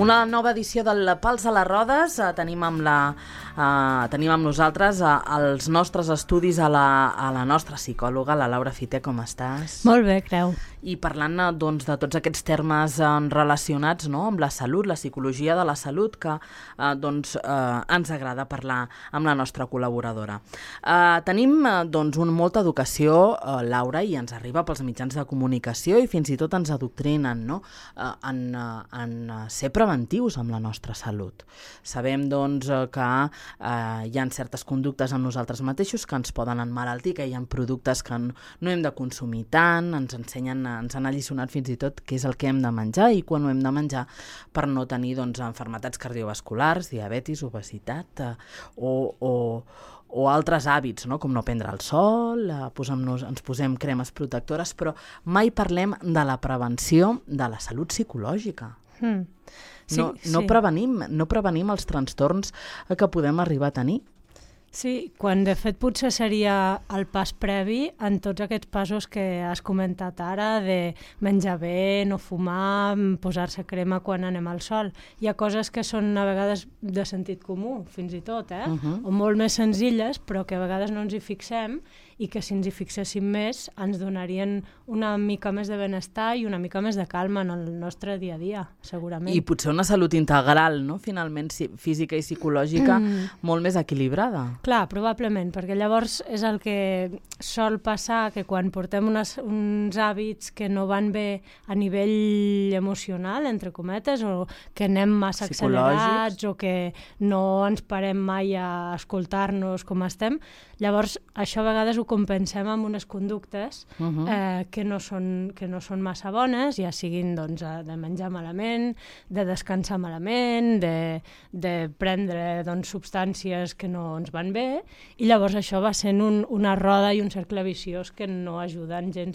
Una nova edició del Pals a les Rodes. Tenim amb nosaltres els nostres estudis a la nostra psicòloga, la Laura Fité. Com estàs? Molt bé, Creu. I parlant de tots aquests termes relacionats amb la salut, la psicologia de la salut, que ens agrada parlar amb la nostra col·laboradora. Tenim molta educació, Laura, i ens arriba pels mitjans de comunicació i fins i tot ens adoctrinen en ser preventius amb la nostra salut. Sabem que hi ha certes conductes en nosaltres mateixos que ens poden emmalaltir, que hi ha productes que no hem de consumir tant, ens han alliçonat fins i tot què és el que hem de menjar i quan ho hem de menjar per no tenir malalties cardiovasculars, diabetis, obesitat o altres hàbits, com no prendre el sol, ens posem cremes protectores, però mai parlem de la prevenció de la salut psicològica. No prevenim els trastorns que podem arribar a tenir. Sí, quan de fet potser seria el pas previ en tots aquests passos que has comentat ara, de menjar bé, no fumar, posar-se crema quan anem al sol. Hi ha coses que són a vegades de sentit comú, fins i tot, o molt més senzilles, però que a vegades no ens hi fixem i que si ens hi fixéssim més ens donarien una mica més de benestar i una mica més de calma en el nostre dia a dia, segurament. I potser una salut integral, finalment, física i psicològica, molt més equilibrada. Clar, probablement, perquè llavors és el que sol passar, que quan portem uns hàbits que no van bé a nivell emocional, entre cometes, o que anem massa accelerats, o que no ens parem mai a escoltar-nos com estem, llavors això a vegades ho compensem amb unes conductes que no són massa bones, ja siguin de menjar malament, de descansar malament, de prendre substàncies que no ens van bé, i llavors això va sent una roda i un cercle viciós que no ajuden gens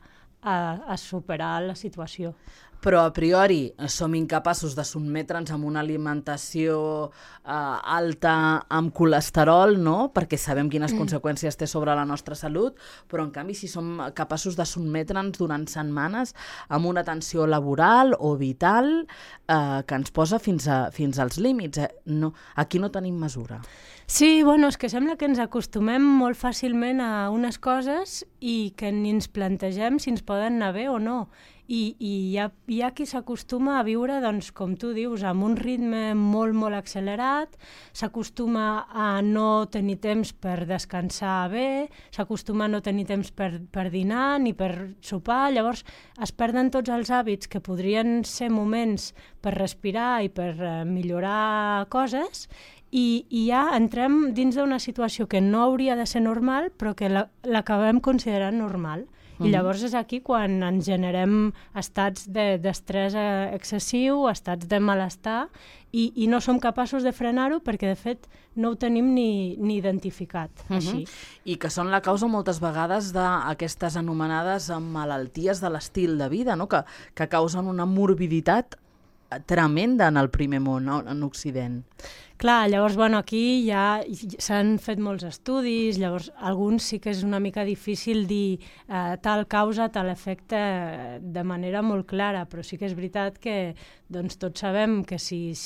a superar la situació. Però a priori som incapaços de sotmetre'ns a una alimentació alta amb colesterol, perquè sabem quines conseqüències té sobre la nostra salut, però en canvi si som capaços de sotmetre'ns durant setmanes amb una tensió laboral o vital que ens posa fins als límits. Aquí no tenim mesura. Sí, és que sembla que ens acostumem molt fàcilment a unes coses i que ni ens plantegem si ens poden anar bé o no. I hi ha qui s'acostuma a viure, com tu dius, amb un ritme molt, molt accelerat, s'acostuma a no tenir temps per descansar bé, s'acostuma a no tenir temps per dinar ni per sopar, llavors es perden tots els hàbits que podrien ser moments per respirar i per millorar coses, i ja entrem dins d'una situació que no hauria de ser normal, però que l'acabem considerant normal. I llavors és aquí quan ens generem estats d'estrès excessiu, estats de malestar, i no som capaços de frenar-ho perquè, de fet, no ho tenim ni identificat. Així. I que són la causa moltes vegades d'aquestes anomenades malalties de l'estil de vida, que causen una morbiditat tremenda en el primer món, en Occident. Clar, llavors, aquí ja s'han fet molts estudis, llavors alguns sí que és una mica difícil dir tal causa, tal efecte de manera molt clara, però sí que és veritat que tots sabem que si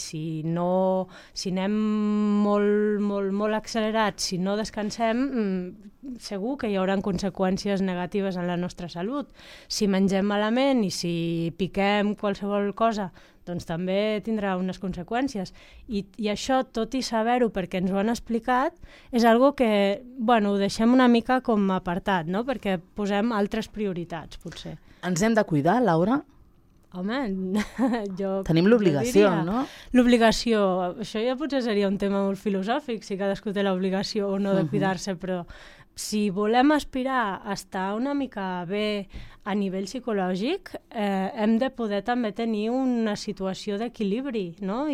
anem molt accelerats, si no descansem, segur que hi haurà conseqüències negatives en la nostra salut. Si mengem malament i si piquem qualsevol cosa, també tindrà unes conseqüències. I això, tot i saber-ho perquè ens ho han explicat, és algo que, ho deixem una mica com apartat, perquè posem altres prioritats, potser. Ens hem de cuidar, Laura? Home, tenim l'obligació, no? L'obligació, això ja potser seria un tema molt filosòfic, si cadascú té l'obligació o no de cuidar-se, però si volem aspirar a estar una mica bé a nivell psicològic, hem de poder també tenir una situació d'equilibri, no?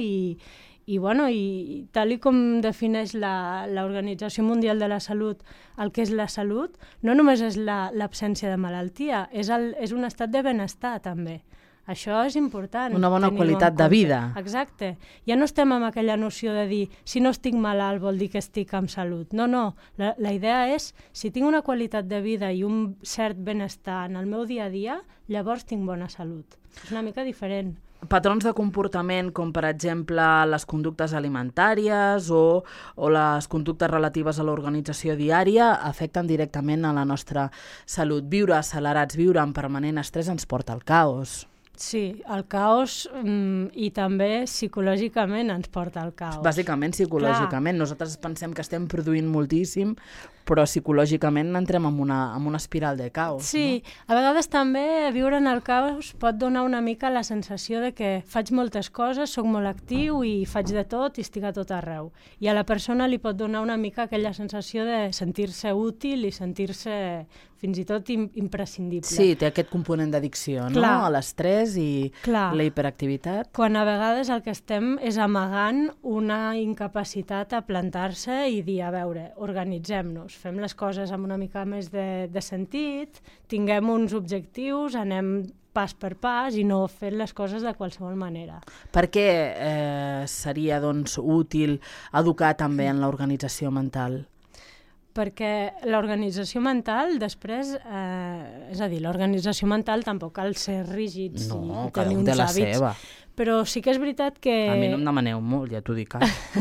I tal com defineix l'Organització Mundial de la Salut el que és la salut, no només és l'absència de malaltia, és un estat de benestar també. Això és important. Una bona qualitat de vida. Exacte. Ja no estem amb aquella noció de dir si no estic malalt vol dir que estic amb salut. No. La idea és si tinc una qualitat de vida i un cert benestar en el meu dia a dia, llavors tinc bona salut. És una mica diferent. patrons de comportament com, per exemple, les conductes alimentàries o les conductes relatives a l'organització diària afecten directament a la nostra salut. Viure accelerats, viure en permanent estrès ens porta al caos. Sí, el caos i també psicològicament ens porta al caos. Bàsicament psicològicament. Clar. Nosaltres pensem que estem produint moltíssim, però psicològicament entrem en una espiral de caos. Sí, no? A vegades també viure en el caos pot donar una mica la sensació de que faig moltes coses, sóc molt actiu i faig de tot i estic a tot arreu. I a la persona li pot donar una mica aquella sensació de sentir-se útil i sentir-se fins i tot imprescindible. Sí, té aquest component d'addicció, no? A l'estrès i la hiperactivitat. Quan a vegades el que estem és amagant una incapacitat a plantar-se i dir, a veure, organitzem-nos, fem les coses amb una mica més de sentit, tinguem uns objectius, anem pas per pas i no fent les coses de qualsevol manera. Per què seria doncs, útil educar també en l'organització mental? Perquè l'organització mental després, és a dir, l'organització mental tampoc cal ser rígids i tenir uns hàbits. Seva. Però sí que és veritat que... A mi no em demaneu molt, ja t'ho dic.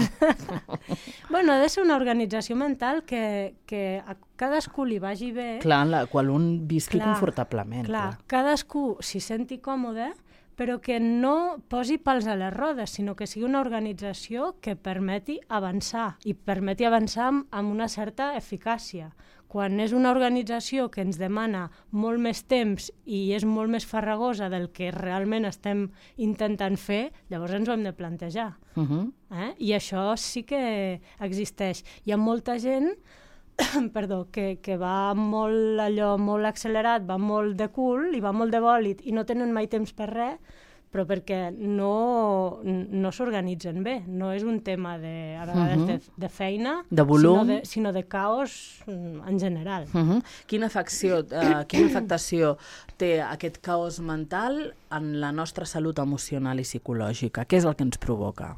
Bueno, ha de ser una organització mental que a cadascú li vagi bé. Clar, en la qual un visqui confortablement. Clar, cadascú s'hi senti còmode, però que no posi pals a les rodes, sinó que sigui una organització que permeti avançar, i permeti avançar amb una certa eficàcia. Quan és una organització que ens demana molt més temps i és molt més farragosa del que realment estem intentant fer, llavors ens ho hem de plantejar. I això sí que existeix. Hi ha molta gent que va molt accelerat, va molt de cul i va molt de bòlit i no tenen mai temps per res, però perquè no s'organitzen bé. No és un tema a vegades de feina, de volum, sinó de caos en general. Quina afectació té aquest caos mental en la nostra salut emocional i psicològica? Què és el que ens provoca?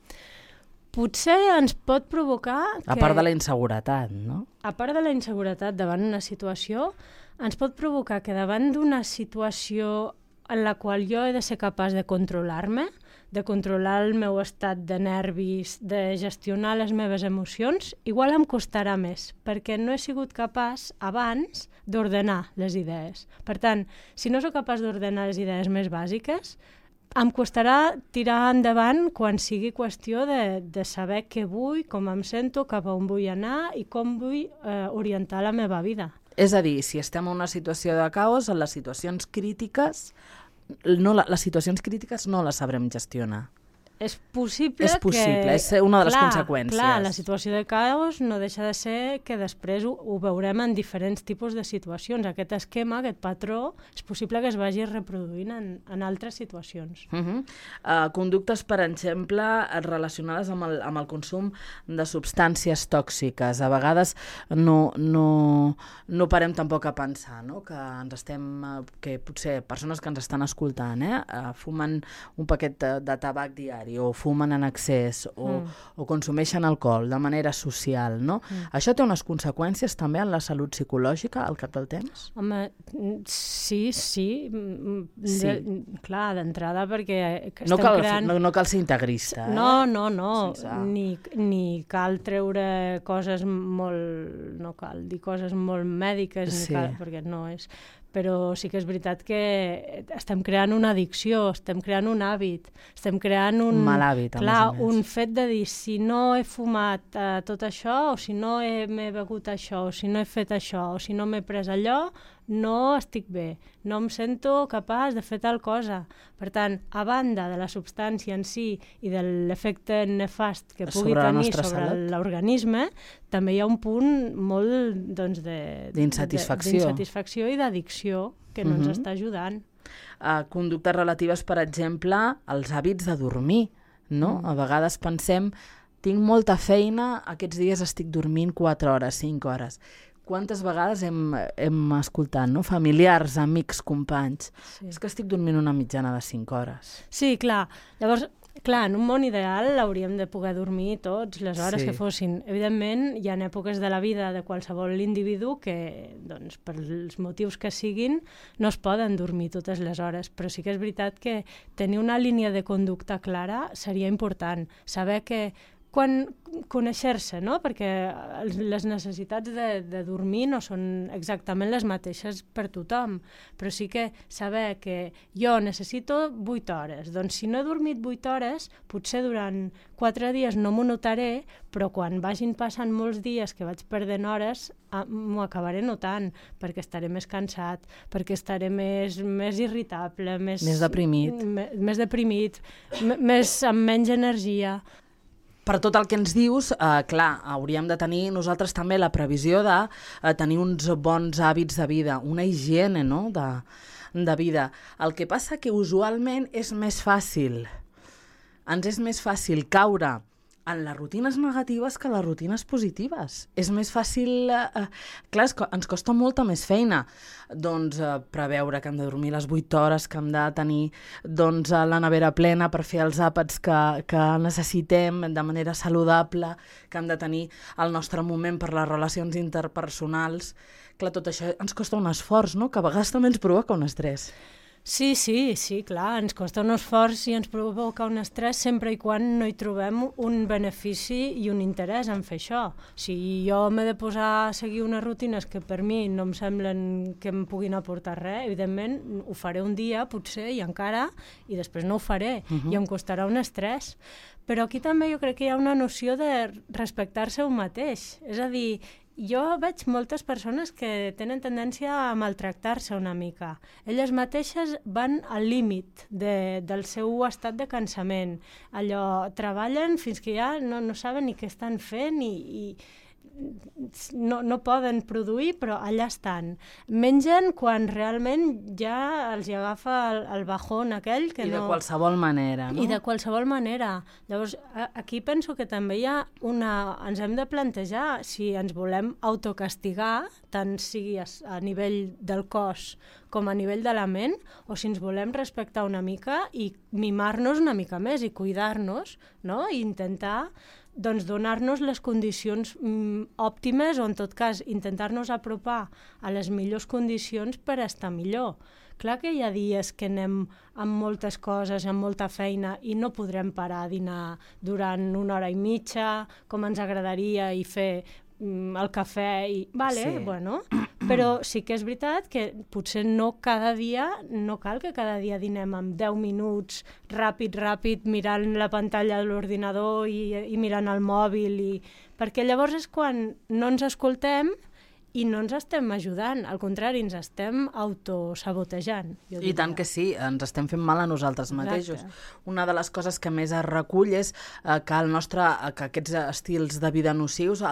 Potser ens pot provocar... A part de la inseguretat, no? A part de la inseguretat davant una situació, ens pot provocar que davant d'una situació en la qual jo he de ser capaç de controlar-me, de controlar el meu estat de nervis, de gestionar les meves emocions, igual em costarà més, perquè no he sigut capaç abans d'ordenar les idees. Per tant, si no sóc capaç d'ordenar les idees més bàsiques, em costarà tirar endavant quan sigui qüestió de saber què vull, com em sento, cap a on vull anar i com vull orientar la meva vida. És a dir, si estem en una situació de caos, en les situacions crítiques, les situacions crítiques no les sabrem gestionar. És possible és una de les conseqüències. Clar, la situació de caos no deixa de ser que després ho veurem en diferents tipus de situacions. Aquest esquema, aquest patró, és possible que es vagi reproduint en altres situacions. Conductes, per exemple, relacionades amb el consum de substàncies tòxiques. A vegades no parem tampoc a pensar, no? Que potser persones que ens estan escoltant fumen un paquet de tabac diari o fumen en excés o consumeixen alcohol de manera social, no? Això té unes conseqüències també en la salut psicològica al cap del temps? Home, sí. Clar, d'entrada, perquè no cal ser integrista. No. Ni cal treure coses molt... No cal dir coses molt mèdiques, perquè no és... Però sí que és veritat que estem creant una addicció, estem creant un hàbit, estem creant un mal hàbit, un fet de dir, si no he fumat tot això, o si no m'he begut això, o si no he fet això, o si no m'he pres allò, no estic bé, no em sento capaç de fer tal cosa. Per tant, a banda de la substància en si i de l'efecte nefast que pugui tenir sobre l'organisme, també hi ha un punt molt d'insatisfacció i d'addicció que no ens està ajudant. Conductes relatives, per exemple, als hàbits de dormir, no? A vegades pensem, tinc molta feina, aquests dies estic dormint 4 hores, 5 hores. Quantes vegades hem escoltat, no? Familiars, amics, companys. És que estic dormint una mitjana de 5 hores. Sí, clar. Llavors, Clar, en un món ideal hauríem de poder dormir tots les hores que fossin. Evidentment, hi ha èpoques de la vida de qualsevol individu que, doncs, per els motius que siguin, no es poden dormir totes les hores, però sí que és veritat que tenir una línia de conducta clara seria important. Saber que quan conèixer-se, no? Perquè les necessitats de dormir no són exactament les mateixes per tothom, però sí que saber que jo necessito 8 hores, doncs si no he dormit 8 hores, potser durant 4 dies no m'ho notaré, però quan vagin passant molts dies que vaig perdent hores, m'ho acabaré notant, perquè estaré més cansat, perquè estaré més irritable, més deprimit, amb menys energia. Per tot el que ens dius, clar, hauríem de tenir nosaltres també la previsió de tenir uns bons hàbits de vida, una higiene, no?, de vida. El que passa que usualment ens és més fàcil caure en les rutines negatives que les rutines positives. És més fàcil... clar, ens costa molta més feina preveure que hem de dormir les 8 hores, que hem de tenir la nevera plena per fer els àpats que necessitem de manera saludable, que hem de tenir el nostre moment per les relacions interpersonals. Clar, tot això ens costa un esforç, no?, que a vegades també ens provoca un estrès. Sí, clar, ens costa un esforç i ens provoca un estrès sempre i quan no hi trobem un benefici i un interès en fer això. Si jo m'he de posar a seguir unes rutines que per mi no em semblen que em puguin aportar res, evidentment ho faré un dia, potser, i encara, i després no ho faré, i em costarà un estrès. Però aquí també jo crec que hi ha una noció de respectar-se un mateix, és a dir, jo veig moltes persones que tenen tendència a maltractar-se una mica. Elles mateixes van al límit del seu estat de cansament. Allò, treballen fins que ja no saben ni què estan fent i no poden produir, però allà estan. Mengen quan realment ja els agafa el bajón aquell que no... I de qualsevol manera, no? I de qualsevol manera. Llavors, aquí penso que també hi ha ens hem de plantejar si ens volem autocastigar, tant sigui a nivell del cos com a nivell de la ment, o si ens volem respectar una mica i mimar-nos una mica més i cuidar-nos, no? I intentar donar-nos les condicions òptimes o, en tot cas, intentar-nos apropar a les millors condicions per estar millor. Clar que hi ha dies que anem amb moltes coses, amb molta feina, i no podrem parar a dinar durant 1 hora i mitja, com ens agradaria, i fer el cafè, i... bueno, però sí que és veritat que potser no cada dia, no cal que cada dia dinem amb 10 minuts, ràpid, mirant la pantalla de l'ordinador i mirant el mòbil, perquè llavors és quan no ens escoltem i no ens estem ajudant, al contrari, ens estem autosabotejant. I tant que sí, ens estem fent mal a nosaltres mateixos. Una de les coses que més es recull és que aquests estils de vida nocius,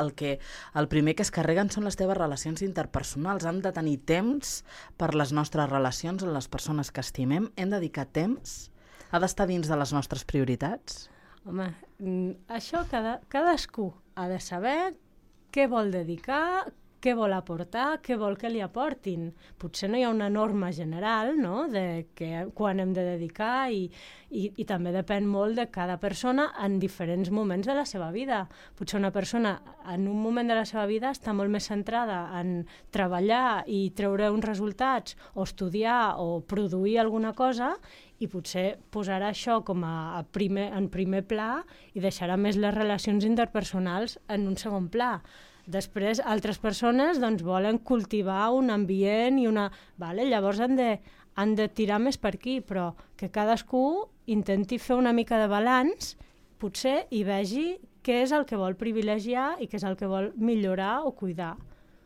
el primer que es carreguen són les teves relacions interpersonals. Hem de tenir temps per les nostres relacions amb les persones que estimem. Hem de dedicar temps? Ha d'estar dins de les nostres prioritats? Home, això cadascú ha de saber què vol dedicar, què vol aportar, què vol que li aportin. Potser no hi ha una norma general, no?, de quan hem de dedicar i també depèn molt de cada persona en diferents moments de la seva vida. Potser una persona en un moment de la seva vida està molt més centrada en treballar i treure uns resultats o estudiar o produir alguna cosa i potser posarà això com en primer pla i deixarà més les relacions interpersonals en un segon pla. Després, altres persones volen cultivar un ambient i llavors han de tirar més per aquí, però que cadascú intenti fer una mica de balanç, potser, i vegi què és el que vol privilegiar i què és el que vol millorar o cuidar.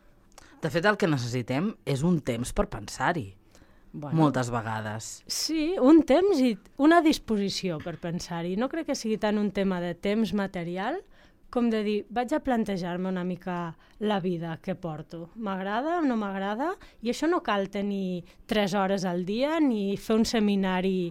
De fet, el que necessitem és un temps per pensar-hi. Moltes vegades. Sí, un temps i una disposició per pensar-hi. No crec que sigui tant un tema de temps material com de dir, vaig a plantejar-me una mica la vida que porto. M'agrada o no m'agrada? I això no cal tenir 3 hores al dia ni fer un seminari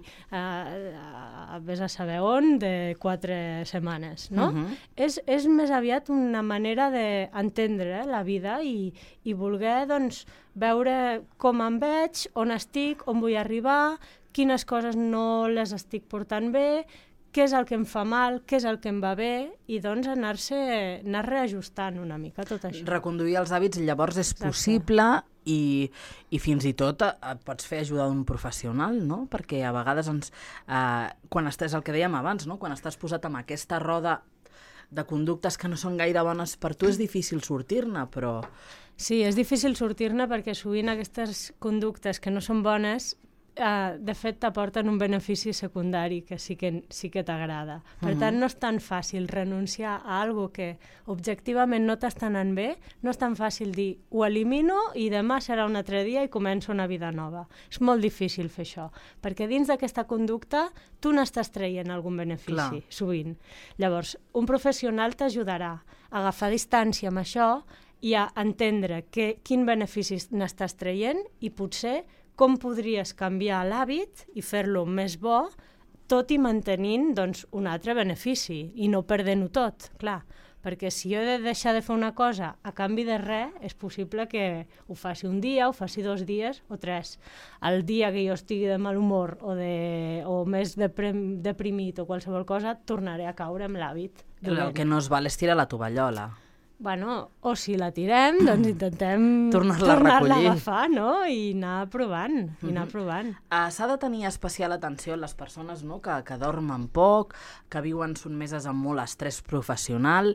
vés a saber on de 4 setmanes, no? És més aviat una manera d'entendre la vida i voler veure com em veig, on estic, on vull arribar, quines coses no les estic portant bé, què és el que em fa mal, què és el que em va bé, i doncs anar reajustant una mica tot això. Reconduir els hàbits llavors és possible i fins i tot pots fer ajuda d'un professional, no? Perquè a vegades quan estàs, el que dèiem abans, no? Quan estàs posat amb aquesta roda de conductes que no són gaire bones per tu, és difícil sortir-ne, però... Sí, és difícil sortir-ne perquè sovint aquestes conductes que no són bones de fet t'aporten un benefici secundari que sí que t'agrada. Per tant, no és tan fàcil renunciar a algo que objectivament no t'està anant bé, no és tan fàcil dir ho elimino i demà serà un altre dia i començo una vida nova. És molt difícil fer això, perquè dins d'aquesta conducta tu n'estàs traient algun benefici, sovint. Llavors, un professional t'ajudarà a agafar distància amb això i a entendre quin benefici n'estàs traient i potser com podries canviar l'hàbit i fer-lo més bo, tot i mantenint doncs, un altre benefici i no perdent-ho tot, clar. Perquè si jo he de deixar de fer una cosa a canvi de res, és possible que ho faci un dia, ho faci 2 dies o 3. El dia que jo estigui de mal humor o més deprimit o qualsevol cosa, tornaré a caure amb l'hàbit. El que no es val és tirar la tovallola. Bueno, o si la tirem, doncs intentem tornar-la a agafar, no? I anar provant, S'ha de tenir especial atenció a les persones, no? que dormen poc, que viuen sotmeses amb molt estrès professional,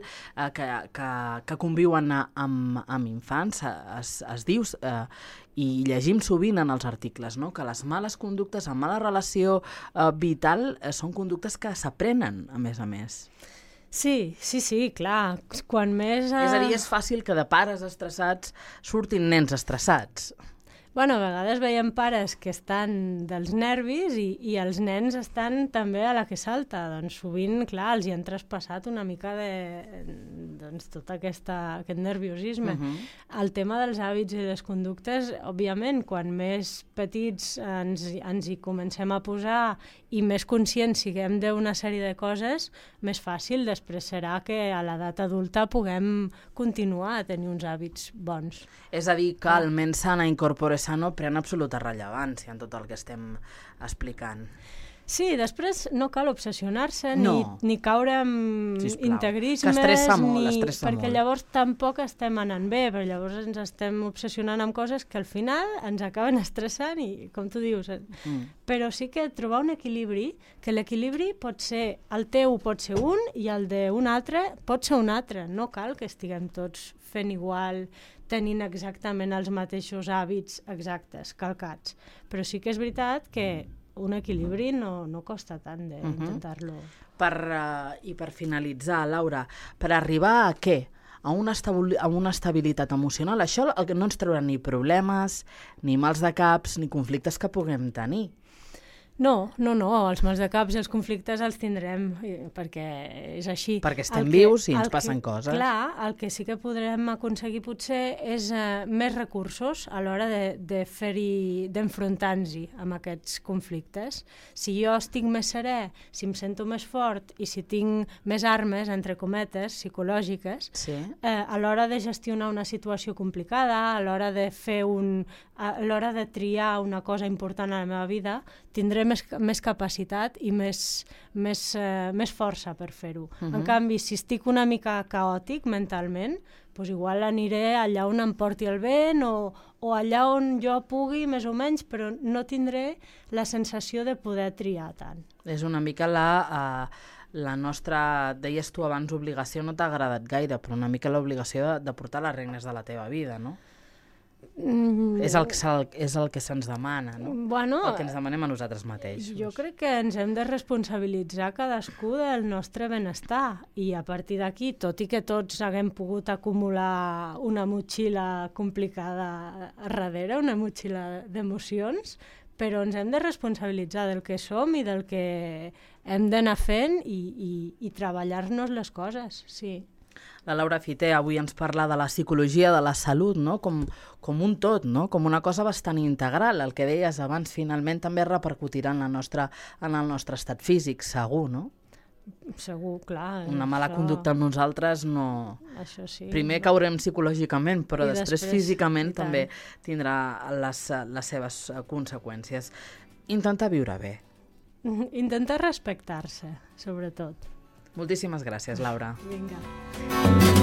que conviuen amb infants, es diu, i llegim sovint en els articles, no? Que les males conductes, amb mala relació vital, són conductes que s'aprenen, a més. Sí, clar. Quan més... És a dir, és fàcil que de pares estressats surtin nens estressats. Bueno, a vegades veiem pares que estan dels nervis i els nens estan també a la que salta. Doncs sovint, clar, els hi han traspassat una mica tot aquest nerviosisme. El tema dels hàbits i les conductes, òbviament, quan més petits ens hi comencem a posar i més conscients siguem d'una sèrie de coses, més fàcil després serà que a l'edat adulta puguem continuar a tenir uns hàbits bons. És a dir, que el ment sana incorpore sano pren absoluta rellevància en tot el que estem explicant. Sí, després no cal obsessionar-se ni caure en integrismes, que estressa molt, perquè llavors tampoc estem anant bé, però llavors ens estem obsessionant amb coses que al final ens acaben estressant i, com tu dius, però sí que trobar un equilibri, que l'equilibri pot ser, el teu pot ser un i el d'un altre pot ser un altre, no cal que estiguem tots fent igual, tenint exactament els mateixos hàbits exactes, calcats, però sí que és veritat que un equilibri no costa tant d'intentar-lo. I per finalitzar, Laura, per arribar a què? A una estabilitat emocional, això no ens traurà ni problemes, ni mals de caps, ni conflictes que puguem tenir. No, els mals de caps i els conflictes els tindrem, perquè és així. Perquè estem vius i ens passen coses. Clar, el que sí que podrem aconseguir potser és més recursos a l'hora d'enfrontar-nos-hi amb aquests conflictes. Si jo estic més serè, si em sento més fort i si tinc més armes, entre cometes, psicològiques, a l'hora de gestionar una situació complicada, a l'hora de triar una cosa important a la meva vida, tindré més capacitat i més força per fer-ho. En canvi, si estic una mica caòtic mentalment, doncs igual aniré allà on em porti el vent o allà on jo pugui, més o menys, però no tindré la sensació de poder triar tant. És una mica la nostra, deies tu abans, obligació, no t'ha agradat gaire, però una mica l'obligació de portar les regnes de la teva vida, no? És el que se'ns demana, no? Bueno, el que ens demanem a nosaltres mateixos. Jo crec que ens hem de responsabilitzar cadascú del nostre benestar i a partir d'aquí, tot i que tots haguem pogut acumular una motxilla complicada a darrere, una motxilla d'emocions, però ens hem de responsabilitzar del que som i del que hem d'anar fent i treballar-nos les coses, sí. La Laura Fité avui ens parla de la psicologia de la salut, no? Com un tot, no? Com una cosa bastant integral. El que deies abans finalment també repercutirà en el nostre estat físic, segur, no? Segur, clar. Una mala conducta amb nosaltres no... Això sí. Primer caurem psicològicament, però després físicament també tindrà les seves conseqüències. Intentar viure bé. intentar respectar-se, sobretot. Moltíssimes gràcies, Laura. Vinga.